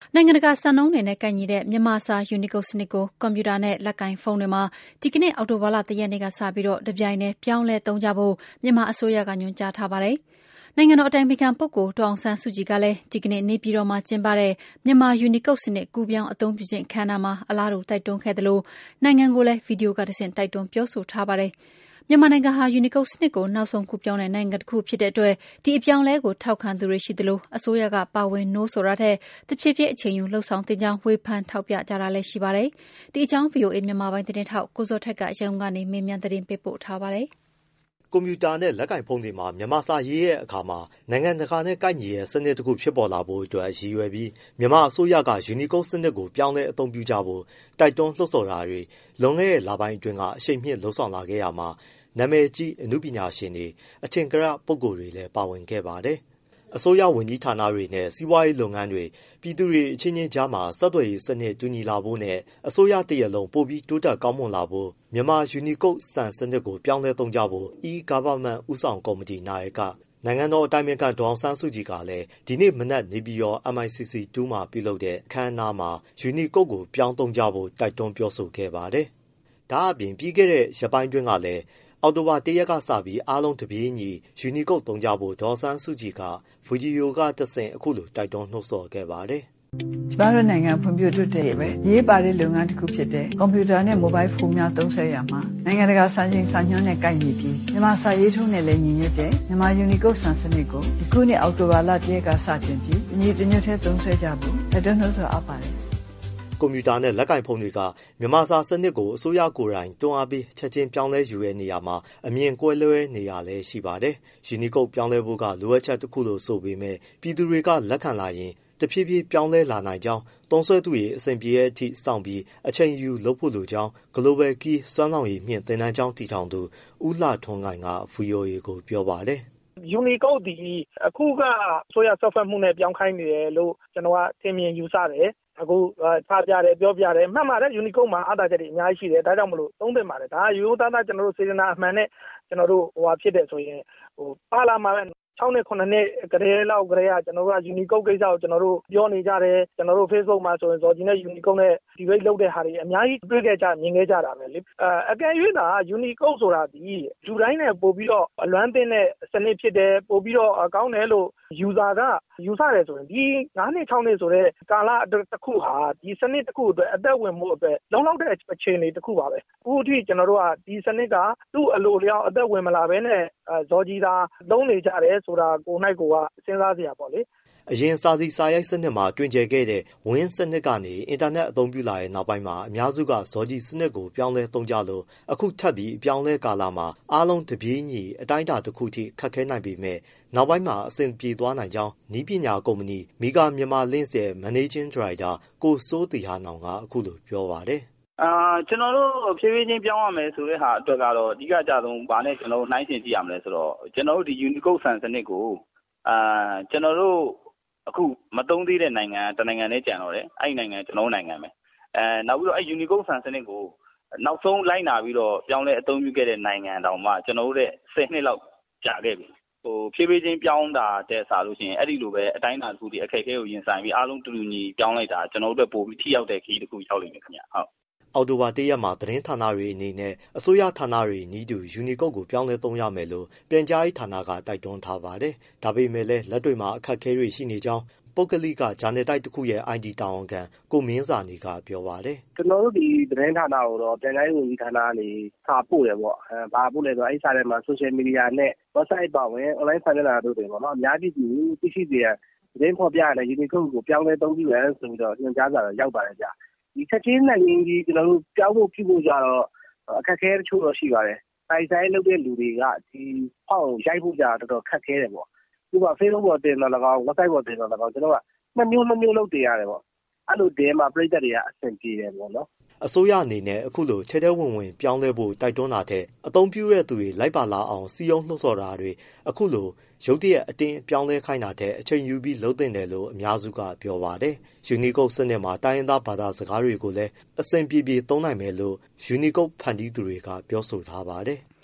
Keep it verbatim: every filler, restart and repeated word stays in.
နိုင်ငံတကာစံနှုန်းတွေနဲ့ကိုက်ညီတဲ့မြန်မာစာ Unicode စနစ်ကိုကွန်ပျူတာနဲ့လက်ကိုင်ဖုန်းတွေမှာဒီကနေ့အောက်တိုဘာလတရက်နေ့ကစပြီးတပြိုင်တည်းပြောင်းလဲသုံးကြဖို့မြန်မာအစိုးရကညွှန်ကြားထားပါတယ်။နိုင်ငံတော်အတိုင်ပင်ခံပုဂ္ဂိုလ်ဒေါ်အောင်ဆန်းစုကြည်ကလည်းဒီကနေ့နေပြည်တော်မှာကျင်းပတဲ့မြန်မာ Unicode စနစ်ကူးပြောင်းအသုံးပြုခြင်းအခမ်းအနားမှာအလားတူတိုက်တွန်းခဲ့သလိုနိုင်ငံကိုလည်းဗီဒီယိုကတဆင့်တိုက်တွန်းပြောဆိုထားပါတယ်။မြန်မာနိုင်ငံဟာ Unicode စနစ်ကိုနောက်ဆုံးကူးပြောင်းတဲ့နိုင်ငံတစ်ခုဖြစ်တဲ့အတွက်ဒီအပြောင်းအလဲကိုထောက်ခံသူတွေရှိသလိုအစိုးရကပါဝင်နှိုးဆော်တာထက်တဖြည်းဖြည်းအချိန်ယူလှုပ်ဆောင်သင့်ကြောင်းဝေဖန်ထောက်ပြကြတာလည်းရှိပါတယ်။ဒီအကြောင်း ဗွီအိုအေမြန်မာပိုင်းသတင်းထောက်ကိုဇော်ထက်ကရန်ကုန်ကနေမေးမြန်းသတင်းပေးပို့ထားပါတယ်။ကွန်ပျူတာနဲ့လက်ကိုင်ဖုန်းတွေမှာမြန်မာစာရေးတဲ့အခါမှာနိုင်ငံတကာနဲ့ကိုက်ညီတဲ့စနစ်တစ်ခုဖြစ်ပေါ်လာဖို့အတွက်ရည်ရွယ်ပြီးမြန်မာအစိုးရက Unicode စနစ်ကိုပြောင်းလဲအသုံးပြုကြဖို့တိုက်တွန်းလှုံ့ဆော်တာတွေလွန်ခဲ့တဲ့လပိုင်းအတွင်းကအရှိန်မြင့်လှုံ့ဆော်လာခဲ့ရမှာနာမည်ကြီးအနုပညာရှင်တွေအထင်ကရပုဂ္ဂိုလ်တွေလည်းပါဝင်ခဲ့ပါတယ်။အစိုးရဝန်ကြီးဌာနတွေနဲ့စီးပွားရေးလုပ်ငန်းတွေပြည်သူတွေအချင်းချင်းကြားမှာဆက်သွယ်ရေးစနစ်တူညီလာဖို့နဲ့အစိုးရတရက်လုံးပိုပြီးတိုးတက်ကောင်းမွန်လာဖို့မြန်မာ Unicode စံစနစ်ကိုပြောင်းလဲသုံးကြဖို့ e-Government ဦးဆောင်ကော်မတီနာယကနိုင်ငံတော်အတိုင်ပင်ခံဒေါ်အောင်ဆန်းစုကြည်ကလည်းဒီနေ့မနက်နေပြည်တော် M I C C တူမှာပြုလုပ်တဲ့အခမ်းအနားမှာ Unicode ကိုပြောင်းသုံးကြဖို့တိုက်တွန်းပြောဆိုခဲ့ပါတယ်။ဒါအပြင်ပြီးခဲ့တဲ့ရက်ပိုင်းတွင်းကလည်းအောက်တိုဘာတရက်ကစပြီးအားလုံးတပြေးညီ Unicode သုံးကြဖို့ဒေါ်ဆန်းစုကြည်ကဗီဒီယိုကတဆင့်အခုလိုတိုက်တွန်းနှိုးဆော်ခဲ့ပါတယ်။ကျမတို့နိုင်ငံဖွံ့ဖြိုးတိုးတက်ရေးပဲရေးပါတဲ့လုပ်ငန်းတစ်ခုဖြစ်တဲ့ကွန်ပျူတာနဲ့မိုဘိုင်းဖုန်းများသုံးစွဲရမှာနိုင်ငံတကာစံချိန်စံညွှန်းနဲ့ကိုက်ညီပြီးမြန်မာစာရေးထုံးနဲ့လည်းညီညွတ်တဲ့မြန်မာ Unicode စံစနစ်ကိုဒီခုနှစ်အောက်တိုဘာလတရက်ကစတင်ပြီးညီတညွတ်တဲ့သုံးစွဲကြဖို့တိုက်တွန်းနှိုးဆော်အပ်ပါတယ်။ကွန်ပျူတာနဲ့လက်ကင်ဖုန်းတွေကမြန်မာစာစနစ်ကိုအစိုးရကိုယ်တိုင်တွန်းအားပေးချက်ချင်းပြောင်းလဲယူတဲ့နေရာမှာအမြင်ကွဲလွဲနေရလဲရှိပါတယ်။ Unicode ပြောင်းလဲဖို့ကလိုအပ်ချက်တစ်ခုလို့ဆိုပေမဲ့ပြည်သူတွေကလက်ခံလာရင်တဖြည်းဖြည်းပြောင်းလဲလာနိုင်ကြောင်းသုံးစွဲသူတွေအဆင်ပြေတဲ့အထိစောင့်ပြီးအချိန်ယူလုပ်ဖို့လိုကြောင်း Global Key စွမ်းဆောင်ရည်မြင့်သင်တန်းကျောင်းတည်ထောင်သူဦးလှထွန်းခိုင်က ဗွီအိုအေကိုပြောပါတယ်။ Unicode ဒီအခုကအစိုးရဆော့ဖ်ဝဲမှုနဲ့ပြောင်းခိုင်းနေတယ်လို့ကျွန်တော်ကထင်မြင်ယူဆတယ်အခုချပြတယ်ပြောပြတယ်မှတ်ပါတယ် Unicode မှာအားသာချက်တွေအများကြီးရှိတယ်ဒါကြောင့်မလို့သုံးသင့်ပါတယ်ဒါရိုးရိုးသားသားကျွန်တော်တို့စေတနာအမှန်နဲ့ကျွန်တော်တို့ဟိုဟာဖြစ်တယ်ဆိုရင်ဟိုပါလာမှာပဲ၆နှစ်ခုနှစ်ကတည်းလောက်ကတည်းကကျွန်တော်တို့က Unicode ကိစ္စကိုကျွန်တော်တို့ပြောနေကြတယ်ကျွန်တော်တို့ Facebook မှာဆိုရင်ဇော်ကြီးနဲ့ Unicode နဲ့ debate လုပ်တဲ့ဟာတွေအများကြီးတွေ့ခဲ့ကြမြင်ခဲ့ကြတာပဲလေအဲအကယ်၍သာ Unicode ဆိုတာဒီလူတိုင်းနဲ့ပို့ပြီးတော့အလွမ်းသင်းတဲ့စနစ်ဖြစ်တယ်ပို့ပြီးတော့ကောင်းတယ်လို့ user ကယူဆတယ်ဆိုရင်ဒီ၅နှစ်၆နှစ်ဆိုတဲ့ကာလတစ်ခုဟာဒီစနစ်တစ်ခုအတွက်အသက်ဝင်မှုအတွက်လုံလောက်တဲ့အခြေအနေတစ်ခုပါပဲအခုအထိကျွန်တော်တို့ကဒီစနစ်ကသူ့အလိုလျောက်အသက်ဝင်မလာဘဲနဲ့ဇော်ကြီးသာသုံးနေကြတယ်ဆိုတာကို၌ကိုကစဉ်းစားစရာပေါ့လေအရင်စာစီစာရိုက်စနစ်မှာတွင်ကျယ်ခဲ့တဲ့ဝင်းစနစ်ကနေအင်တာနက်အသုံးပြုလာတဲ့နောက်ပိုင်းမှာအများစုကဇော်ကြီးစနစ်ကိုပြောင်းလဲသုံးကြလို့အခုထပ်ပြီးပြောင်းလဲကာလမှာအားလုံးတပြေးညီအတိုင်းအတာတစ်ခုထိခက်ခဲနိုင်ပေမဲ့နောက်ပိုင်းမှာအဆင်ပြေသွားနိုင်ကြောင်းနီးပညာကုမ္ပဏီမီဂါမြန်မာလင့်စ်ရဲ့ Managing Director ကိုစိုးသီဟနောင်ကအခုလိုပြောပါတယ်အာကျွန်တော်တို့ဖြည်းဖြည်းချင်းပြောင်းရမယ်ဆိုတဲ့ဟာအတွက်ကတော့အဓိကကြဆုံးဗာနဲ့ကျွန်တော်တို့နှိုင်းယှဉ်ကြည့်ရမယ်ဆိုတော့ကျွန်တော်တို့ဒီ Unicode စံစနစ်ကိုအာကျွန်တော်တို့အခုမသုံးသေးတဲ့နိုင်ငံတနိုင်ငံနဲ့ကြံတော့တယ်အဲ့ဒီနိုင်ငံကျွန်တော်တို့နိုင်ငံပဲအဲနောက်ပြီးတော့အဲ့ Unicode စံစနစ်ကိုနောက်ဆုံးလိုက်နာပြီးတော့ပြောင်းလဲအသုံးပြုခဲ့တဲ့နိုင်ငံတောင်မှကျွန်တော်တို့ရဲ့ဆယ်နှစ်လောက်ကြာခဲ့ပြီဟိုဖြည်းဖြည်းချင်းပြောင်းတာတဲ့စားလို့ရှိရင်အဲ့ဒီလိုပဲအတိုင်းအတာတစ်ခုဒီအခက်အခဲကိုရင်ဆိုင်ပြီးအားလုံးတူတူညီပြောင်းလိုက်တာကျွန်တော်တို့ပို့ပြီးထိရောက်တဲ့ခီးတစ်ခုရောက်လိမ့်မယ်ခင်ဗျဟုတ်အော်တိုဘာတရက်မှာသတင်းဌာနတွေအနေနဲ့အစိုးရဌာနတွေနီးတူ Unicode ကိုပြောင်းလဲသုံးရမယ်လို့ပြန်ကြားရေးဌာနကတိုက်တွန်းထားပါတယ်။ဒါပေမဲ့လည်းလက်တွေ့မှာအခက်အခဲတွေရှိနေကြောင်းပုဂ္ဂလိကဂျာနယ်တိုက်တစ်ခုရဲ့ I T တာဝန်ခံကိုမင်းစာနေကပြောပါတယ်။ကျွန်တော်တို့ဒီသတင်းဌာနကိုတော့ပြန်ကြားရေးဝန်ကြီးဌာနကနေစာပို့တယ်ပေါ့။အဲဘာပို့လဲဆိုတော့အဲ့စာထဲမှာ social media နဲ့ website ပါဝင် online စာမျက်နှာတို့တွေပေါ့နော်။အများကြီးဒီသိရှိစေရသတင်းဖော်ပြရတဲ့ Unicode ကိုပြောင်းလဲသုံးပြီးရဆိုပြီးတော့ညွှန်ကြားစာရောက်ပါတယ်ကြာ။ဒီချက်ချင်းနိုင်ရင်ကြီးကျွန်တော်တို့ပြောင်းဖို့ပြုဖို့ကြတော့အခက်အခဲတချို့တော့ရှိပါတယ်။တိုင်ဆိုင်လုပ်တဲ့လူတွေကဒီဖောက်ရိုက်ဖို့ကြတော့တော်တော်ခက်ခဲတယ်ပေါ့။ဒီက Facebook ပေါ်တင်တော့လည်းကောင်း website ပေါ်တင်တော့လည်းကောင်းကျွန်တော်ကနှစ်မျိုးနှစ်မျိုးလုပ်တင်ရတယ်ပေါ့။အဲ့လိုတင်မှာပြည်သက်တွေကအဆင်ပြေတယ်ပေါ့နော်။အစိုးရအနေနဲ့အခုလိုထဲထဲဝင်ဝင်ပြောင်းလဲဖို့တိုက်တွန်းတာတဲ့အသုံးပြုတဲ့သူတွေလိုက်ပါလာအောင်စီယုံလှုံ့ဆော်တာတွေအခုလိုရုတ်တရက်အတင်းပြောင်းလဲခိုင်းတာတဲ့အချိန်ယူပြီးလုပ်တင်တယ်လို့အများစုကပြောပါတယ်။ Unicode စနစ်မှာတိုင်းရင်းသားဘာသာစကားတွေကိုလည်းအဆင်ပြေပြေသုံးနိုင်မယ်လို့ Unicode ဖန်တီးသူတွေကပြောဆိုထားပါတယ်။